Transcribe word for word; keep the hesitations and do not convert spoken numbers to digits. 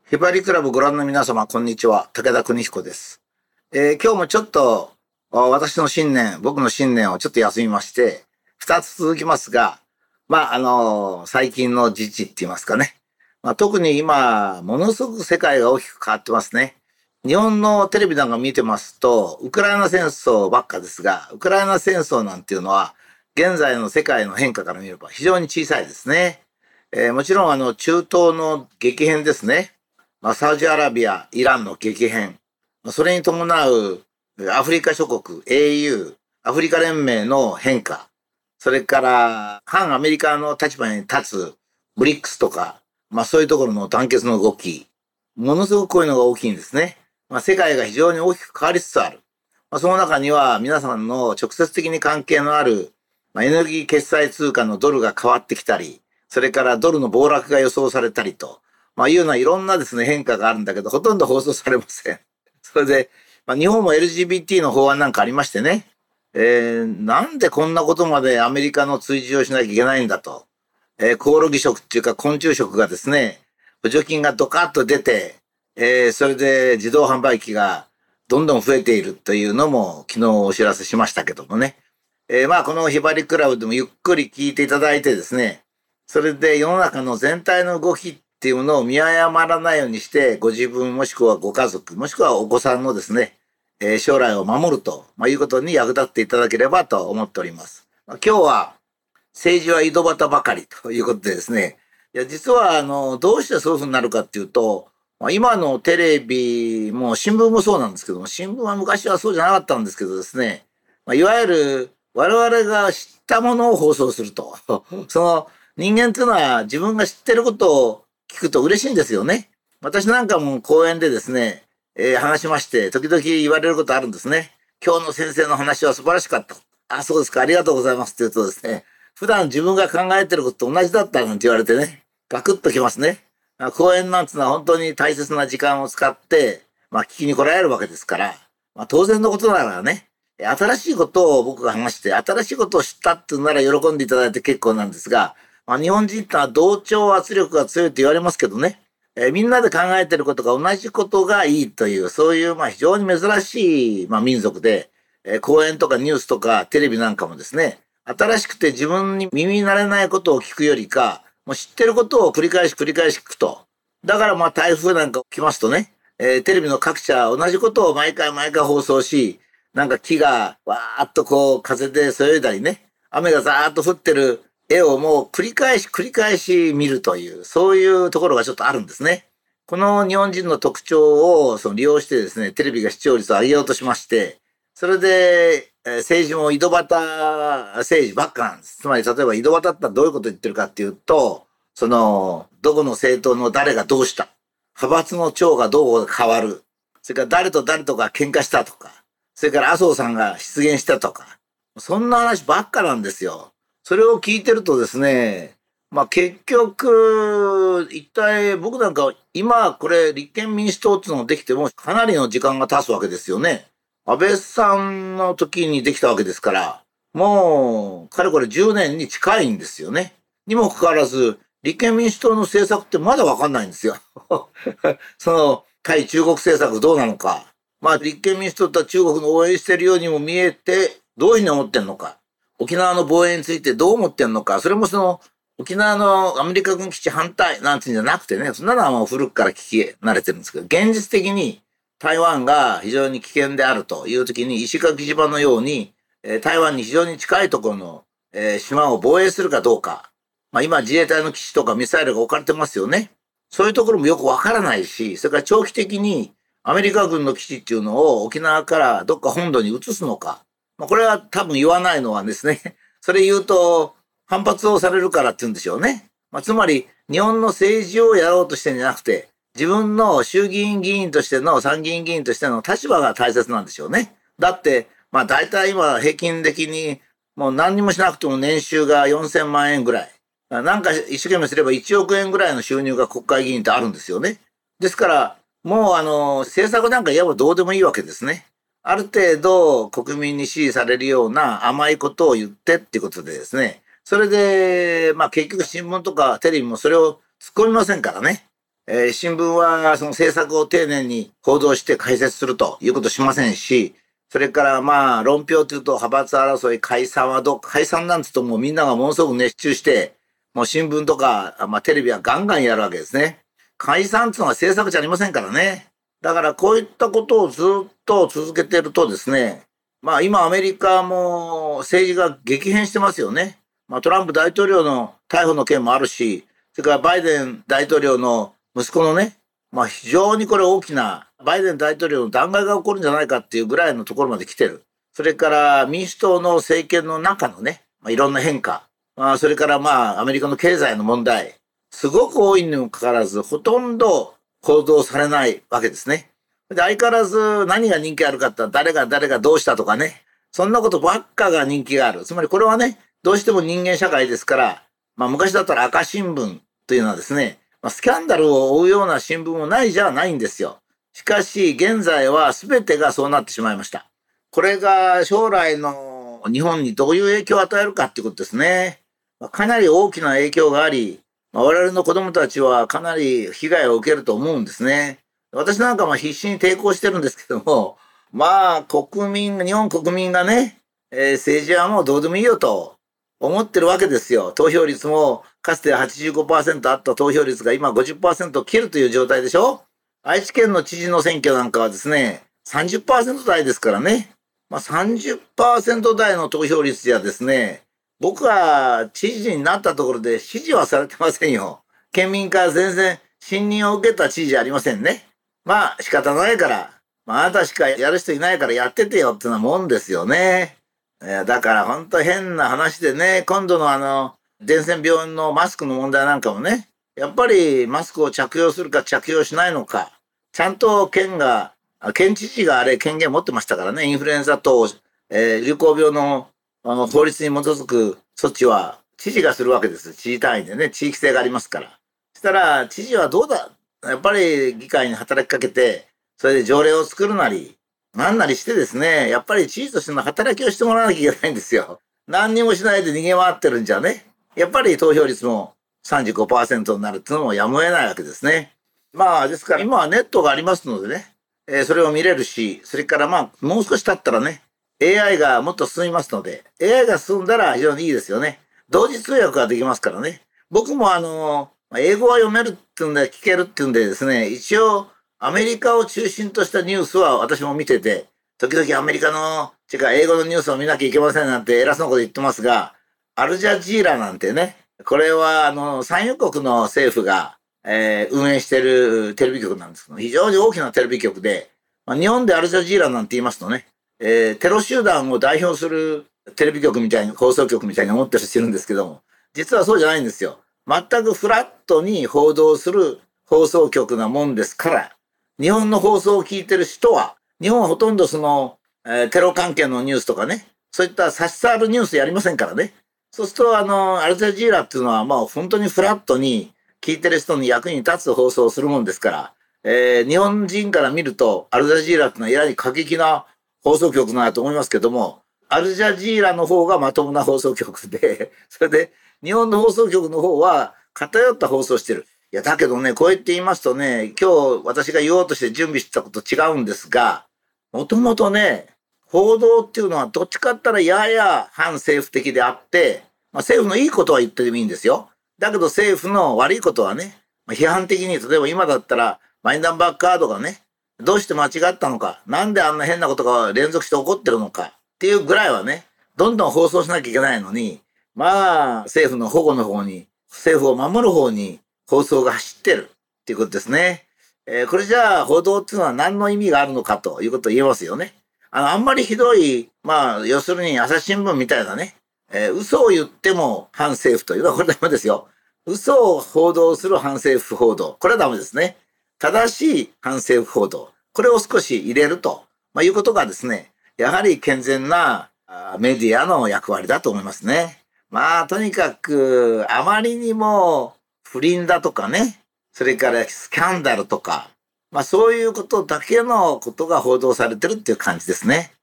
ひばりクラブご覧の皆様、こんにちは。武田邦彦です。えー今日もちょっと、あ私の新年、僕の新年をちょっと休みまして、二つ続きますが、まあ、あのー最近の時事って言いますかね。まあ、特に今、ものすごく世界が大きく変わってますね。日本のテレビなんか見てますと、ウクライナ戦争ばっかですが、ウクライナ戦争なんていうのは、現在の世界の変化から見れば非常に小さいですね。えーもちろん、あの、中東の激変ですね。まあ、サウジアラビア、イランの激変、まあそれに伴うえアフリカ諸国、エーユー、アフリカ連盟の変化、それから反アメリカの立場に立つブリックスとか、まあそういうところの団結の動き、ものすごくこういうのが大きいんですね。まあ世界が非常に大きく変わりつつある。まあその中には皆さんの直接的に関係のある、まあ、エネルギー決済通貨のドルが変わってきたり、それからドルの暴落が予想されたりと、まあいうようないろんなですね変化があるんだけど、ほとんど放送されません。それで、まあ、日本も エルジービーティー の法案なんかありましてね、えー、なんでこんなことまでアメリカの追従をしなきゃいけないんだと。えー、コオロギ食っていうか昆虫食がですね、補助金がドカッと出て、えー、それで自動販売機がどんどん増えているというのも昨日お知らせしましたけどもね。えー、まあこのひばりクラブでもゆっくり聞いていただいてですね、それで世の中の全体の動きっていうものを見誤らないようにして、ご自分もしくはご家族、もしくはお子さんのですね、えー将来を守ると、まあ、いうことに役立っていただければと思っております。まあ今日は政治は井戸端ばかりということでですね、いや実はあのどうしてそういうふうになるかっていうと、まあ、今のテレビも新聞もそうなんですけども、新聞は昔はそうじゃなかったんですけどですね、まあ、いわゆる我々が知ったものを放送すると。その人間っていうのは自分が知ってることを聞くと嬉しいんですよね。私なんかも講演でですね、えー話しまして、時々言われることあるんですね。今日の先生の話は素晴らしかった。あ、そうですか、ありがとうございますって言うとですね、普段自分が考えてることと同じだったなんて言われてね、ガクッときますね。あ講演なんてのは本当に大切な時間を使って、まあ聞きに来られるわけですから、まあ当然のことながらね、新しいことを僕が話して、新しいことを知ったっていうなら喜んでいただいて結構なんですが、まあ日本人ってのは同調圧力が強いと言われますけどね、えーみんなで考えてることが同じことがいいという、そういうまあ非常に珍しい、まあ、民族で、えー講演とかニュースとかテレビなんかもですね、新しくて自分に耳慣れないことを聞くよりか、もう知ってることを繰り返し繰り返し聞くと。だからまあ台風なんか来ますとね、えーテレビの各社同じことを毎回毎回放送し、なんか木がわーっとこう風でそよいだりね、雨がザーッと降ってる絵をもう繰り返し繰り返し見るという、そういうところがちょっとあるんですね。この日本人の特徴をその利用してですね、テレビが視聴率を上げようとしまして、それで、えー政治も井戸端政治ばっかなんです。つまり例えば井戸端ってどういうことを言ってるかっていうと、その、どこの政党の誰がどうした、派閥の長がどう変わる、それから誰と誰とか喧嘩したとか、それから麻生さんが出現したとか、そんな話ばっかなんですよ。それを聞いてるとですね、まあ結局、一体僕なんか今これ立憲民主党っていうのができてもかなりの時間が経つわけですよね。安倍さんの時にできたわけですから、もうかれこれじゅうねんに近いんですよね。にもかかわらず、立憲民主党の政策ってまだわかんないんですよ。その対中国政策どうなのか。まあ立憲民主党って中国の応援してるようにも見えて、どういうふうに思ってんのか。沖縄の防衛についてどう思ってんのか。それもその沖縄のアメリカ軍基地反対なんていうんじゃなくてね、そんなのはもう古くから聞き慣れてるんですけど、現実的に台湾が非常に危険であるという時に石垣島のように、えー台湾に非常に近いところの、えー島を防衛するかどうか。まあ今自衛隊の基地とかミサイルが置かれてますよね。そういうところもよくわからないし、それから長期的にアメリカ軍の基地っていうのを沖縄からどっか本土に移すのか。まあこれは多分言わないのはですね、それ言うと反発をされるからって言うんでしょうね。まあつまり日本の政治をやろうとしてんじゃなくて、自分の衆議院議員としての参議院議員としての立場が大切なんでしょうね。だって、まあ大体今平均的にもう何にもしなくても年収がよんせんまん円ぐらい。なんか一生懸命すればいちおく円ぐらいの収入が国会議員ってあるんですよね。ですから、もうあの、政策なんか言えばどうでもいいわけですね。ある程度国民に支持されるような甘いことを言ってっていうことでですね。それで、まあ結局新聞とかテレビもそれを突っ込みませんからね。 えー新聞はその政策を丁寧に報道して解説するということをしませんし、それからまあ論評というと派閥争い、解散はどう、解散なんつうともうみんながものすごく熱中して、もう新聞とか、まあテレビはガンガンやるわけですね。解散っていうのは政策じゃありませんからね。だからこういったことをずっと続けているとですね、まあ今アメリカも政治が激変してますよね。まあトランプ大統領の逮捕の件もあるし、それからバイデン大統領の息子のね、まあ非常にこれ大きなバイデン大統領の弾劾が起こるんじゃないかっていうぐらいのところまで来てる。それから民主党の政権の中のね、まあ、いろんな変化。まあそれからまあアメリカの経済の問題。すごく多いにもかかわらず、ほとんど報道されないわけですね。で相変わらず何が人気あるかって誰が誰がどうしたとかね。そんなことばっかが人気がある。つまりこれはね、どうしても人間社会ですから、まあ昔だったら赤新聞というのはですね、まあ、スキャンダルを追うような新聞もないじゃないんですよ。しかし現在は全てがそうなってしまいました。これが将来の日本にどういう影響を与えるかっていうことですね。まあかなり大きな影響があり、まあ我々の子供たちはかなり被害を受けると思うんですね。私なんかも必死に抵抗してるんですけども、まあ国民、日本国民がね、えー政治はもうどうでもいいよと思ってるわけですよ。投票率もかつてはちじゅうごパーセントあった投票率が今ごじゅっパーセントを切るという状態でしょ。愛知県の知事の選挙なんかはですね、さんじゅっパーセント台ですからね。まあさんじゅっパーセント台の投票率じゃですね、僕は知事になったところで支持はされてませんよ。県民から全然信任を受けた知事じゃありませんね。まあ仕方ないから、まああなたしかやる人いないからやっててよってなもんですよね。えーだから本当変な話でね、今度のあの、伝染病のマスクの問題なんかもね、やっぱりマスクを着用するか着用しないのか、ちゃんと県が、あ県知事があれ権限持ってましたからね、インフルエンザ等、えー流行病のあの法律に基づく措置は知事がするわけです。知事単位でね、地域性がありますから。そしたら、知事はどうだやっぱり議会に働きかけて、それで条例を作るなり、なんなりしてですね、やっぱり知事としての働きをしてもらわなきゃいけないんですよ。何にもしないで逃げ回ってるんじゃね。やっぱり投票率もさんじゅうごパーセントになるっていうのもやむを得ないわけですね。まあ、ですから今はネットがありますのでね、えーそれを見れるし、それからまあ、もう少し経ったらね、エーアイ がもっと進みますので、エーアイ が進んだら非常にいいですよね。同時通訳ができますからね。僕もあの、英語は読めるっていうんで、聞けるっていうんでですね、一応、アメリカを中心としたニュースは私も見てて、時々アメリカの、違う、英語のニュースを見なきゃいけませんなんて偉そうなこと言ってますが、アルジャジーラなんてね、これはあの、産油国の政府が、えー運営しているテレビ局なんですけど、非常に大きなテレビ局で、まあ、日本でアルジャジーラなんて言いますとね、えーテロ集団を代表するテレビ局みたいに、放送局みたいに思ってる人いるんですけども、実はそうじゃないんですよ。全くフラットに報道する放送局なもんですから、日本の放送を聞いてる人は、日本はほとんどその、えーテロ関係のニュースとかね、そういった差し障るニュースやりませんからね。そうすると、あの、アルジャジーラっていうのは、まあ本当にフラットに聞いてる人に役に立つ放送をするもんですから、えー日本人から見ると、アルジャジーラっていうのはやはり過激な放送局なんだと思いますけども、アルジャジーラの方がまともな放送局で、それで日本の放送局の方は偏った放送をしてる。いや、だけどね、こうやって言いますとね、今日私が言おうとして準備してたこと違うんですが、もともとね、報道っていうのはどっちかって言ったらやや反政府的であって、まあ、政府のいいことは言ってもいいんですよ。だけど政府の悪いことはね、まあ、批判的に、例えば今だったらマイナンバーカードがね、どうして間違ったのか、なんであんな変なことが連続して起こってるのかっていうぐらいはね、どんどん放送しなきゃいけないのに、まあ、政府の保護の方に、政府を守る方に放送が走ってるっていうことですね。えーこれじゃあ報道っていうのは何の意味があるのかということを言えますよね。あの、あんまりひどい、まあ、要するに朝日新聞みたいなね、えー嘘を言っても反政府というのはこれダメですよ。嘘を報道する反政府報道。これはダメですね。正しい反政府報道。これを少し入れると、まあ、いうことがですね、やはり健全なあメディアの役割だと思いますね。まあ、とにかく、あまりにも不倫だとかね、それからスキャンダルとか、まあそういうことだけのことが報道されてるっていう感じですね。